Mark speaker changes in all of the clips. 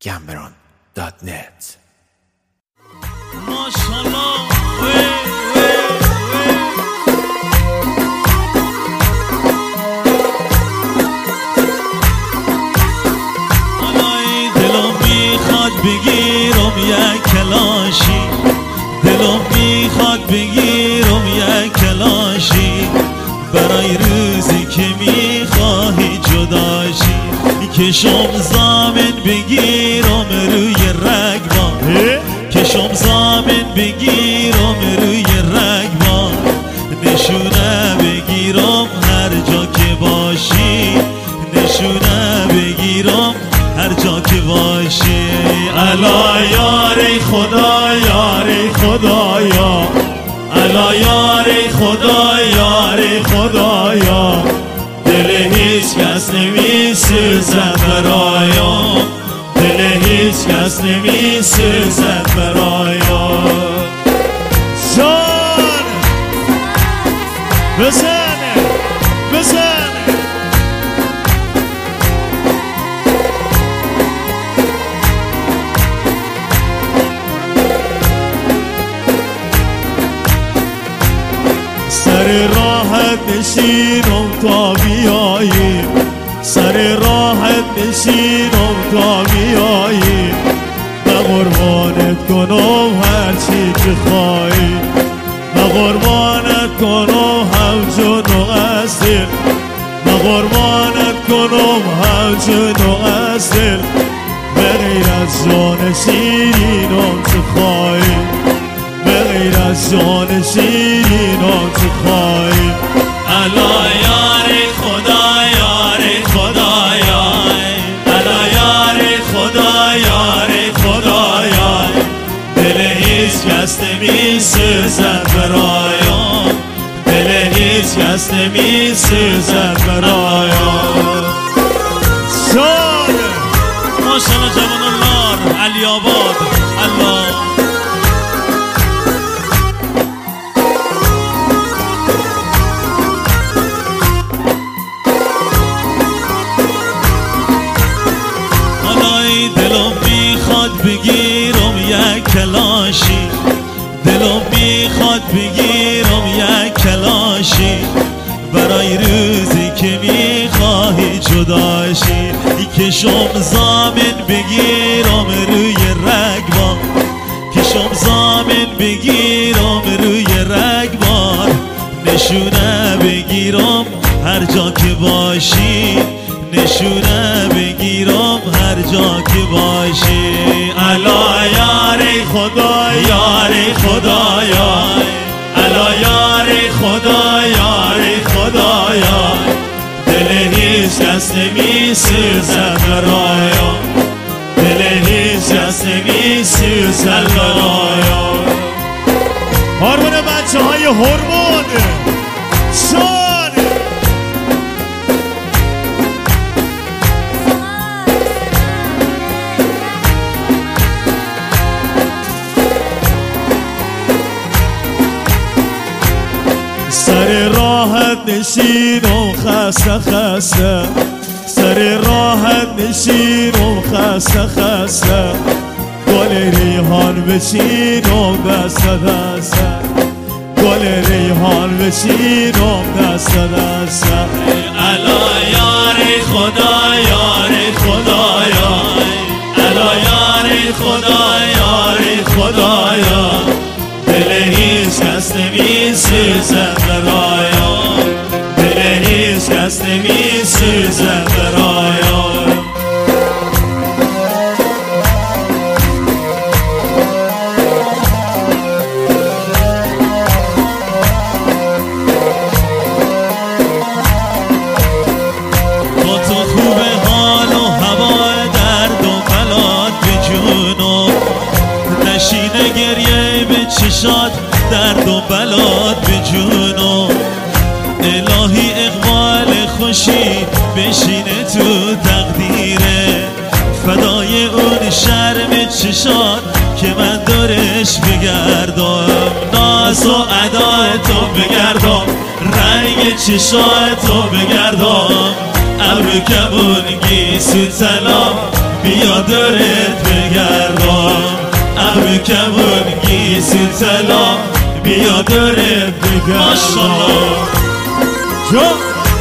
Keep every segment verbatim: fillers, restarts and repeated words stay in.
Speaker 1: گمبران دات نت.
Speaker 2: ماشالله الهی دلم میخواد بگیرم یک کلاشی، دلم میخواد بگیرم یک کلاشی برای روزی که میخواهی جداشی، کشم زامن بگیرم روی رگبان، کشم زامن بگیرم روی رگبان، نشونه بگیرم هر جا که باشی، نشونه بگیرم هر جا که باشی.
Speaker 3: الا یاری خدا یاری خدایا، الا یاری خدا یاری خدایا، دل هیچ کس نمی سوزد برایم، دل هیچ کس نمی سوزد برایم. جان بزنه بزنه سر راحت نشینم تا بیایی، سر راحت نشینم تا بیایی، نه قربانت کنم هرچی که خواهی، نه قربانت کنم هم جون و اصل، نه قربانت کنم هم جون و اصل، به غیر از جان شیرینم چه خواهی، به غیر از جان شیرینم چه خواهی.
Speaker 2: الا یاری خدا یاری خدایا، الا یاری خدا یاری خدایا، دل هیچ کس نمی سوزد برایم، دل هیچ کس نمی سوزد برایم.
Speaker 3: جان
Speaker 2: ماشالله جوان الله علی آباد الله. دلم میخواد بگیرم یک کلاشی، دلم میخواد بگیرم یک کلاشی برای روزی که میخواهی جداشی، کشم زامن بگیرم روی رگبان، کشم زامن بگیرم روی رگبان، نشونه بگیرم هر جا که باشی، نشونه بگیرم هر جا که باشی.
Speaker 3: الا یاری خدا یاری خدایا، الا یاری خدا یاری خدایا، دل هیچ کس نمی سوزد برایم، دل هیچ کس نمی سوزد برایم. هرمون بچه های هرمون شان سر راحت نشینم خسته خسته، سر راحت نشینم خسته خسته، گل ریحان بچینم دست دست، گل ریحان بچینم دست دست.
Speaker 2: الا یاری خدا یاری خدایا، الا یاری خدا یاری خدایا، دل هیچ کس نمی سوزد برایم، دل هیچ کس نمی سوزد برایم. با تو خوبه حال و هوا درد و بلاد به جونم، نشینه گریه به چشات درد و بلاد به جونم، الهی اقبال خوشی بشینه تو تقدیره، فدای اون شرم چشات که من دورش بگردم، ناز و ادا تو بگردم، رنگ چشات تو بگردم، ابرو کبونگی سو طلا بیا دورت
Speaker 3: کمون گیسی طلا بیا دارت بگردم جا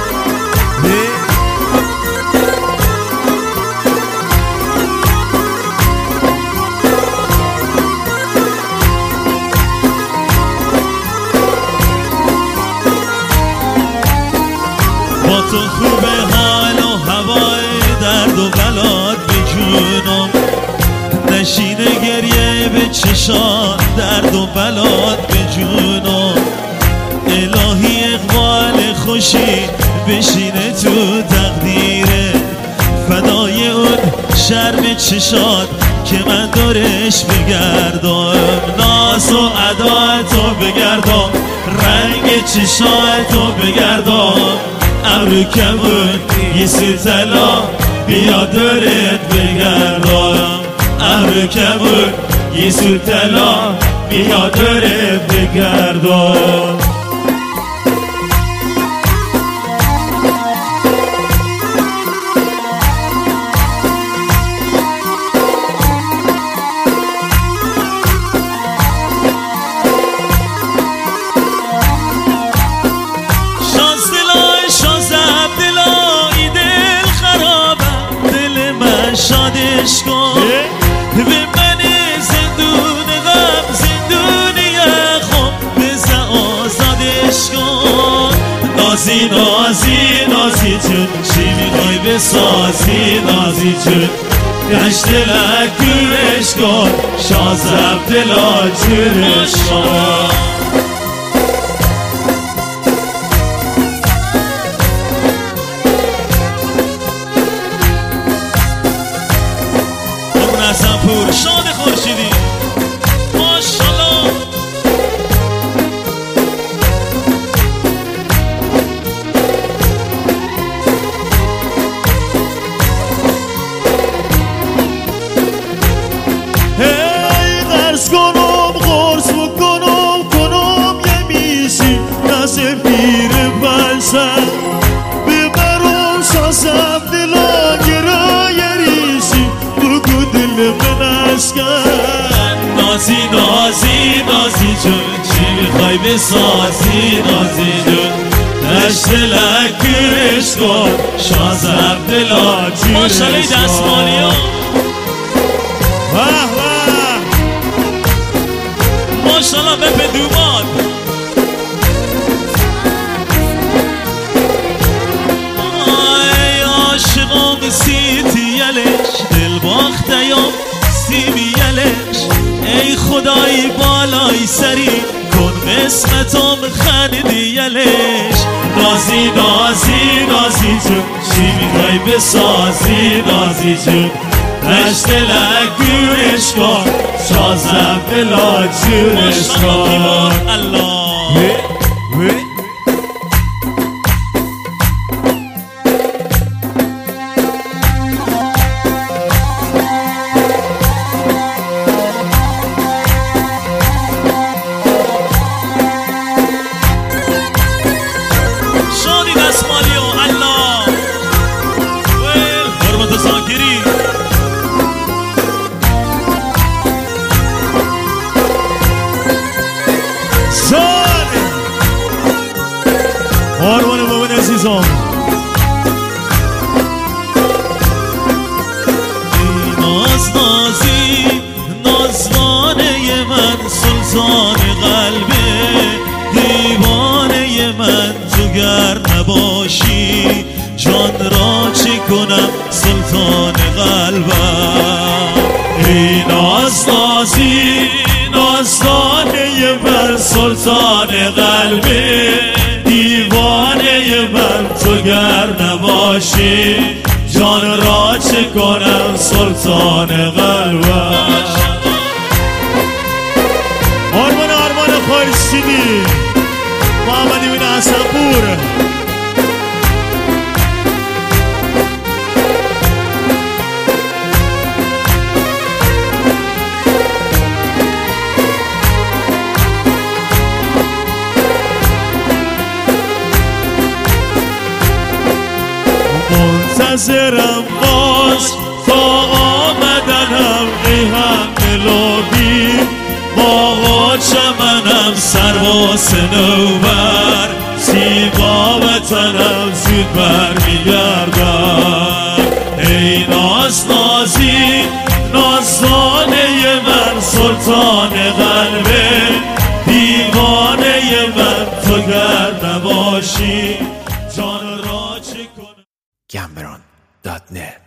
Speaker 2: با تو خوبه حال و هوای درد و بلاد به جونم نشینه گریه به چشان درد و بلاد به جونم الهی اقبال خوشی بشینه تو تقدیره فدای اون شرم چشات که من دورش بگردم ناز و ادا تو بگردم رنگ چشات بگردم ابرو کمون گیسی طلا بیا دورت بگردم ابرو کمون گیسی طلا بیا دورت بگردم شادش کن به من زندون غم زندونی خب بزن آزادش کن نازی نازی نازی جون چی میخوای بسازی نازی جون گشت لکورش کن شازم دلا جورش کن پور شاد خورشیدی ماشالله
Speaker 3: هی قرص کنم قرص بکنم کنم یه میشی نسفیر بلسن ببرم سازم دلا گرای ریشی بگو دل من اشکن
Speaker 2: نازی نازی نازی جون چی میخوای بسازی نازی جون دشت لکورش کن شازم دلا جورش کن ماشالله دستمالی ها
Speaker 3: واه واه
Speaker 2: ماشالله به دومان آی عاشقام سیتیلش دل باختیم سیمیلش ای خدای بالای سری کن قسمتم خندیلش نازی نازی نازی جون چی میخوای بسازی نازی جون دشت لکورش کن شازم بلا جورش کن الله
Speaker 3: آرمان مومن عزیزم
Speaker 2: ناز نازی نازدانه من سلطان قلبه دیوانه من تو گر نباشی جان را چه کنم سلطان قلبم
Speaker 3: ای ناز نازی نازدانه من سلطان قلبه دیوانه من تو گر نباشی جان را چه کنم سلطان قلبم آرمان آرمان خورشیدی محمد بن حسن‌پور منتظرم باز تا آمدنم ای هم دلابی
Speaker 2: سر و سنوبر زیبا وطنم زود برمیگردم ای ناز نازی نازدانه من سلطان قلبه دیوانه من تو گر نباشی جان را چه کنم
Speaker 1: گمبران دات نت